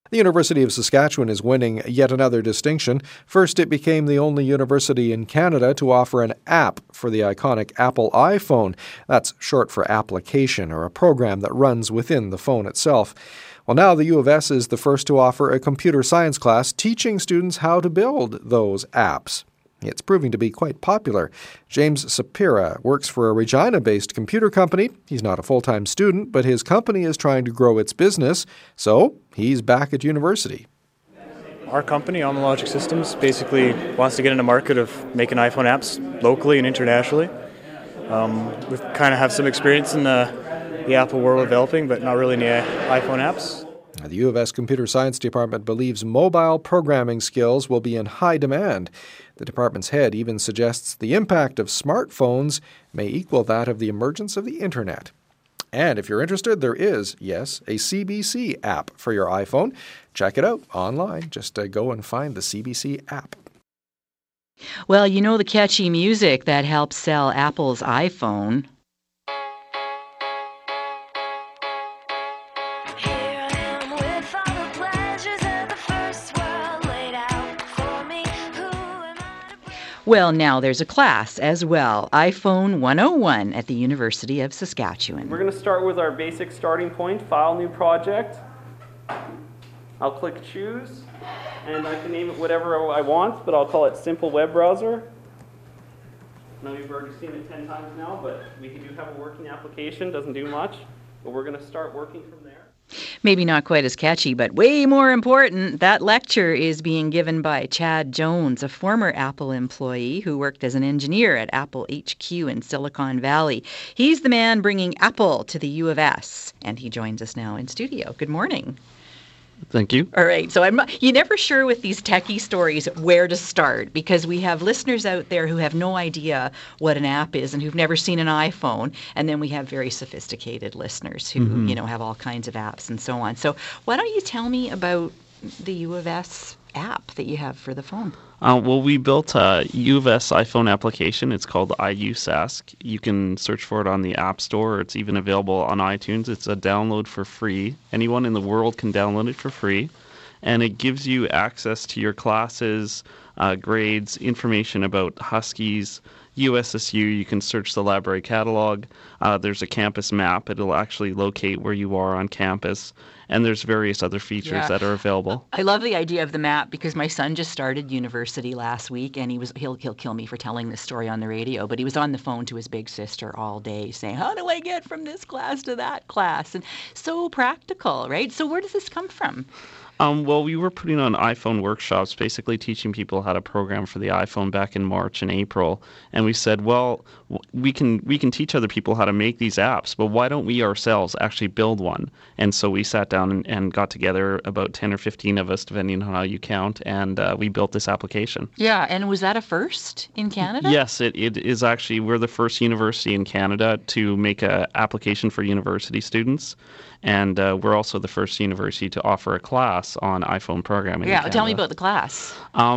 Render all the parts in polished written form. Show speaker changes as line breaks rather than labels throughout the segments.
The University of Saskatchewan is winning yet another distinction. First, it became the only university in Canada to offer an app for the iconic Apple iPhone. That's short for application, or a program that runs within the phone itself. Well, now the U of S is the first to offer a computer science class teaching students how to build those apps. It's proving to be quite popular. James Sapira works for a Regina-based computer company. He's not a full-time student, but his company is trying to grow its business, so he's back at university.
Our company, Omnilogic Systems, basically wants to get in the market of making iPhone apps locally and internationally. We kind of have some experience in the Apple world developing, but not really in the iPhone apps.
The U of S Computer Science Department believes mobile programming skills will be in high demand. The department's head even suggests the impact of smartphones may equal that of the emergence of the Internet. And if you're interested, there is, yes, a CBC app for your iPhone. Check it out online. Just go and find the CBC app.
Well, you know the catchy music that helps sell Apple's iPhone. Well, now there's a class as well, iPhone 101 at the University of Saskatchewan.
We're going to start with our basic starting point, File, New Project. I'll click Choose, and I can name it whatever I want, but I'll call it Simple Web Browser. I know you've already seen it 10 times now, but we do have a working application, doesn't do much, but we're going to start working from there.
Maybe not quite as catchy, but way more important, that lecture is being given by Chad Jones, a former Apple employee who worked as an engineer at Apple HQ in Silicon Valley. He's the man bringing Apple to the U of S, and he joins us now in studio. Good morning.
Thank you.
All right. So you're never sure with these techie stories where to start, because we have listeners out there who have no idea what an app is and who've never seen an iPhone. And then we have very sophisticated listeners who, have all kinds of apps and so on. So why don't you tell me about the U of S app that you have for the phone?
Well, we built a U of S iPhone application. It's called iUSask. You can search for it on the App Store. It's even available on iTunes. It's a download for free. Anyone in the world can download it for free. And it gives you access to your classes, grades, information about Huskies, USSU. You can search the library catalog. There's a campus map. It'll actually locate where you are on campus. And there's various other features that are available.
I love the idea of the map because my son just started university last week, and he'll kill me for telling this story on the radio, but he was on the phone to his big sister all day saying, how do I get from this class to that class? And so practical, right? So where does this come from?
Well, we were putting on iPhone workshops, basically teaching people how to program for the iPhone back in March and April. And we said, well, we can teach other people how to make these apps, but why don't we ourselves actually build one? And so we sat down and got together, about 10 or 15 of us, depending on how you count, and we built this application.
Yeah, and was that a first in Canada?
Yes, it is actually. We're the first university in Canada to make an application for university students. And we're also the first university to offer a class on iPhone programming.
Yeah, tell me about the class.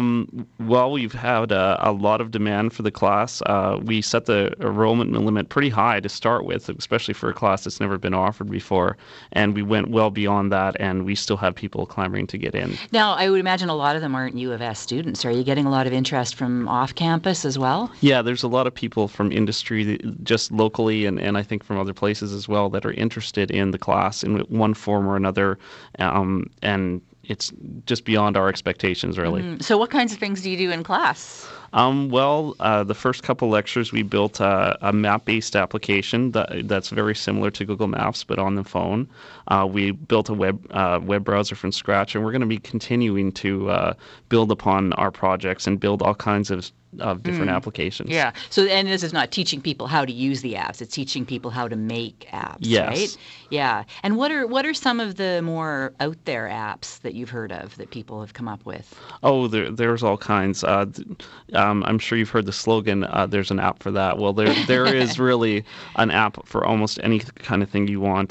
Well, we've had a lot of demand for the class. We set the enrollment limit pretty high to start with, especially for a class that's never been offered before. And we went well beyond that, and we still have people clamoring to get in.
Now, I would imagine a lot of them aren't U of S students. Are you getting a lot of interest from off campus as well?
Yeah, there's a lot of people from industry, just locally, and I think from other places as well, that are interested in the class in one form or another, and it's just beyond our expectations, really.
So what kinds of things do you do in class?
Well, the first couple lectures, we built a map-based application that's very similar to Google Maps, but on the phone. We built a web browser from scratch, and we're going to be continuing to build upon our projects and build all kinds of different applications.
Yeah. So, and this is not teaching people how to use the apps. It's teaching people how to make apps,
yes.
Right? Yeah. And what are some of the more out there apps that you've heard of that people have come up with?
Oh, there's all kinds. I'm sure you've heard the slogan, there's an app for that. Well, there is really an app for almost any kind of thing you want.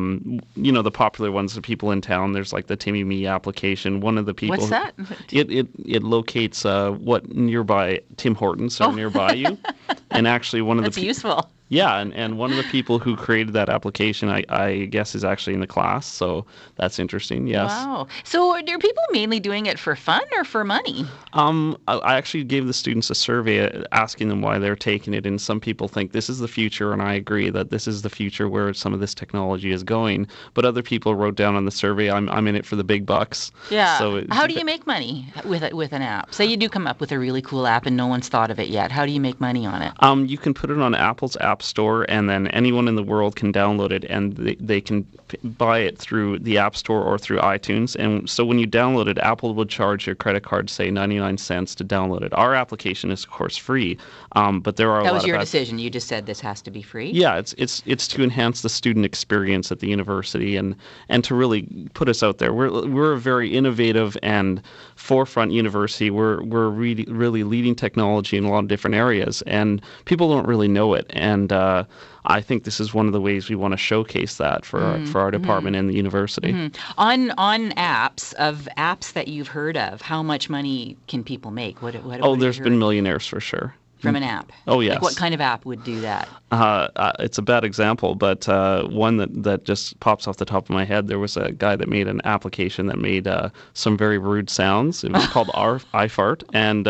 The popular ones, the people in town, there's like the Timmy Me application. One of the people...
What's that?
It locates what nearby Tim Hortons are nearby you. And actually one of
That's useful.
Yeah, and one of the people who created that application, I guess, is actually in the class, so that's interesting, yes.
Wow. So are people mainly doing it for fun or for money?
I actually gave the students a survey asking them why they're taking it, and some people think this is the future, and I agree that this is the future where some of this technology is going, but other people wrote down on the survey, I'm in it for the big bucks.
Yeah.
So
How do you make money with an app? Say you do come up with a really cool app and no one's thought of it yet. How do you make money on it?
You can put it on Apple's App Store, and then anyone in the world can download it, and they can buy it through the App Store or through iTunes. And so when you download it, Apple will charge your credit card, say 99 cents to download it. Our application is, of course, free, but there are a lot of...
That was your decision. You just said this has to be free?
Yeah, it's to enhance the student experience at the university and to really put us out there. We're a very innovative and forefront university. We're really leading technology in a lot of different areas, and people don't really know it. And I think this is one of the ways we want to showcase that for our department and the university.
On apps that you've heard of, how much money can people make? What
There's been millionaires for sure.
From an app?
Oh, yes.
Like what kind of app would do that?
It's a bad example, but one that just pops off the top of my head, there was a guy that made an application that made some very rude sounds. It was called iFart, and...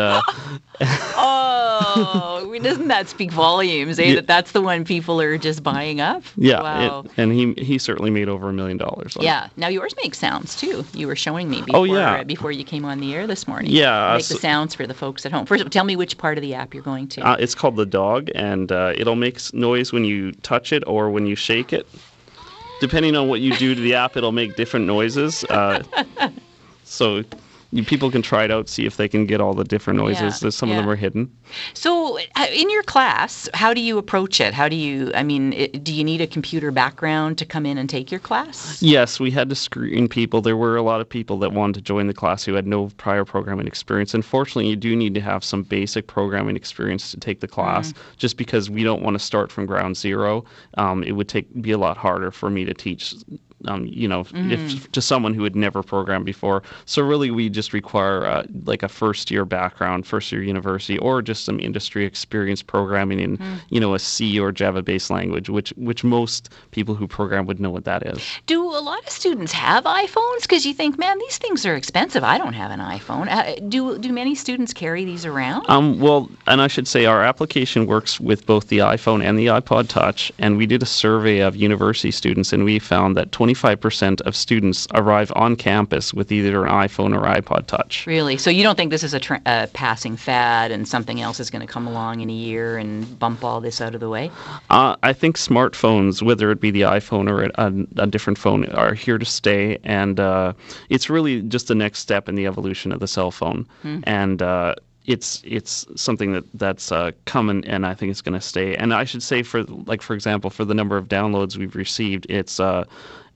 Oh, doesn't that speak volumes, eh?
Yeah.
That's the one people are just buying up?
Yeah,
Wow.
and he certainly made over $1 million.
Yeah. Now yours makes sounds too. You were showing me before, before you came on the air this morning.
Yeah.
Make the sounds for the folks at home. First, tell me which part of the app you're going to.
It's called The Dog, and it'll make noise when you touch it or when you shake it. Depending on what you do to the app, it'll make different noises. So people can try it out, see if they can get all the different noises.
Yeah,
Some of them are hidden.
So in your class, how do you approach it? Do you need a computer background to come in and take your class?
Yes, we had to screen people. There were a lot of people that wanted to join the class who had no prior programming experience. Unfortunately, you do need to have some basic programming experience to take the class, just because we don't want to start from ground zero. It would be a lot harder for me to teach if to someone who had never programmed before. So really we just require like a first-year background, first-year university, or just some industry experience programming in, a C or Java-based language, which most people who program would know what that is.
Do a lot of students have iPhones? Because you think, man, these things are expensive. I don't have an iPhone. Do many students carry these around?
Well, and I should say our application works with both the iPhone and the iPod Touch, and we did a survey of university students, and we found that 25% of students arrive on campus with either an iPhone or iPod Touch.
Really? So you don't think this is a passing fad and something else is going to come along in a year and bump all this out of the way?
I think smartphones, whether it be the iPhone or a different phone, are here to stay, and it's really just the next step in the evolution of the cell phone. And it's something that's coming, and I think it's going to stay. And I should say, for example, for the number of downloads we've received, it's over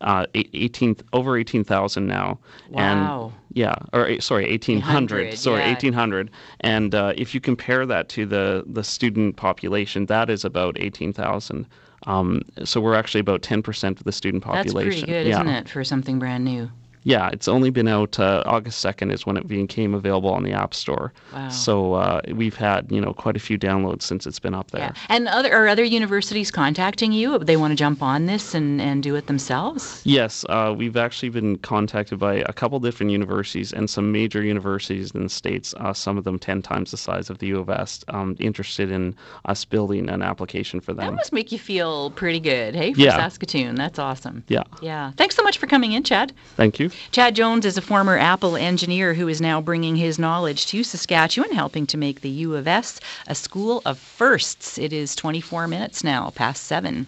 18,000 now.
Wow.
And 1,800. Sorry, 1,800. And if you compare that to the student population, that is about 18,000. So we're actually about 10% of the student population.
That's pretty good, isn't it, for something brand new?
Yeah, it's only been out August 2nd is when it became available on the App Store.
Wow.
So we've had, quite a few downloads since it's been up there.
Yeah. And are other universities contacting you? They want to jump on this and do it themselves?
Yes, we've actually been contacted by a couple different universities and some major universities in the States, some of them 10 times the size of the U of S, interested in us building an application for them.
That must make you feel pretty good, hey, for
Yeah.
Saskatoon. That's awesome.
Yeah.
Yeah. Thanks so much for coming in, Chad.
Thank you.
Chad Jones is a former Apple engineer who is now bringing his knowledge to Saskatchewan, helping to make the U of S a school of firsts. It is 24 minutes now, past 7.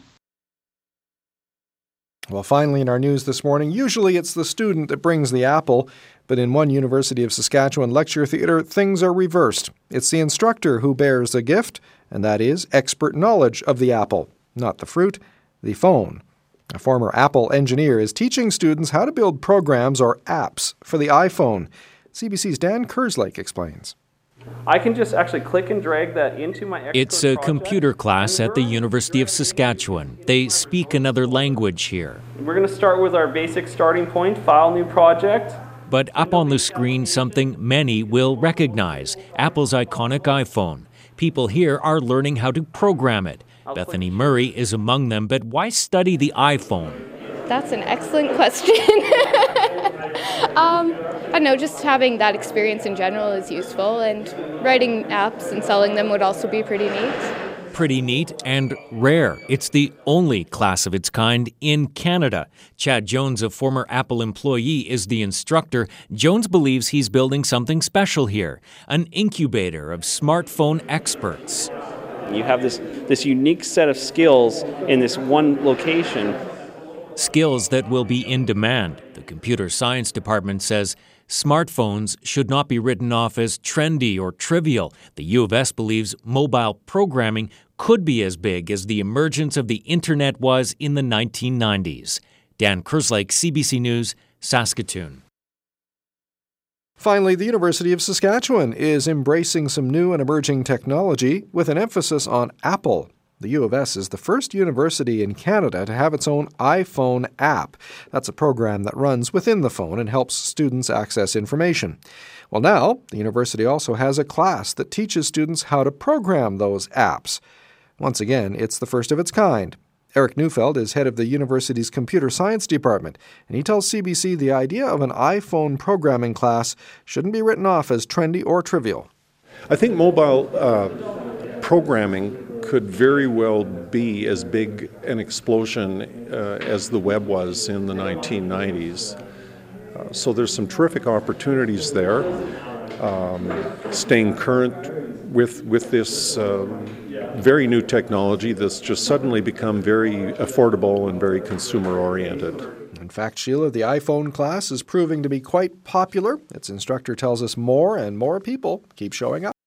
Well, finally in our news this morning, usually it's the student that brings the apple, but in one University of Saskatchewan lecture theatre, things are reversed. It's the instructor who bears the gift, and that is expert knowledge of the apple, not the fruit, the phone. A former Apple engineer is teaching students how to build programs or apps for the iPhone. CBC's Dan Kerslake explains.
I can just actually click and drag that into my Xcode
It's a
project.
computer class at the University of Saskatchewan. They speak another language here.
We're going to start with our basic starting point, File, New Project.
But up on the screen, something many will recognize, Apple's iconic iPhone. People here are learning how to program it. Bethany Murray is among them, but why study the iPhone?
That's an excellent question. I know just having that experience in general is useful, and writing apps and selling them would also be pretty neat.
Pretty neat and rare. It's the only class of its kind in Canada. Chad Jones, a former Apple employee, is the instructor. Jones believes he's building something special here, an incubator of smartphone experts.
You have this unique set of skills in this one location.
Skills that will be in demand. The computer science department says smartphones should not be written off as trendy or trivial. The U of S believes mobile programming could be as big as the emergence of the internet was in the 1990s. Dan Kerslake, CBC News, Saskatoon.
Finally, the University of Saskatchewan is embracing some new and emerging technology with an emphasis on Apple. The U of S is the first university in Canada to have its own iPhone app. That's a program that runs within the phone and helps students access information. Well, now, the university also has a class that teaches students how to program those apps. Once again, it's the first of its kind. Eric Neufeld is head of the university's computer science department, and he tells CBC the idea of an iPhone programming class shouldn't be written off as trendy or trivial.
I think mobile programming could very well be as big an explosion as the web was in the 1990s. So there's some terrific opportunities there. Staying current with this very new technology that's just suddenly become very affordable and very consumer-oriented.
In fact, Sheila, the iPhone class is proving to be quite popular. Its instructor tells us more and more people keep showing up.